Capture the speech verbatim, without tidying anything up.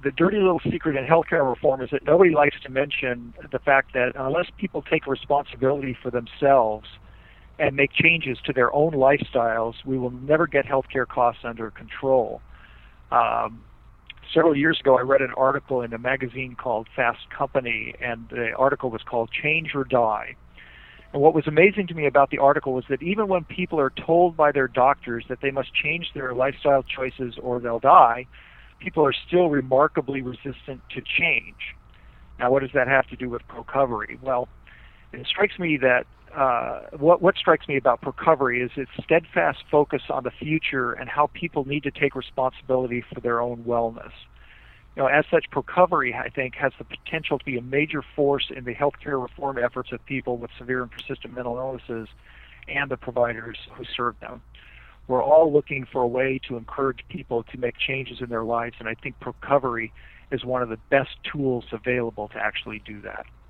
the dirty little secret in healthcare reform is that nobody likes to mention the fact that unless people take responsibility for themselves and make changes to their own lifestyles, we will never get healthcare costs under control. Um, several years ago, I read an article in a magazine called Fast Company, and the article was called Change or Die. And what was amazing to me about the article was that even when people are told by their doctors that they must change their lifestyle choices or they'll die, people are still remarkably resistant to change. Now, what does that have to do with Procovery? Well, it strikes me that uh, what, what strikes me about Procovery is its steadfast focus on the future and how people need to take responsibility for their own wellness. You know, as such, Procovery, I think, has the potential to be a major force in the healthcare reform efforts of people with severe and persistent mental illnesses and the providers who serve them. We're all looking for a way to encourage people to make changes in their lives, and I think Procovery is one of the best tools available to actually do that.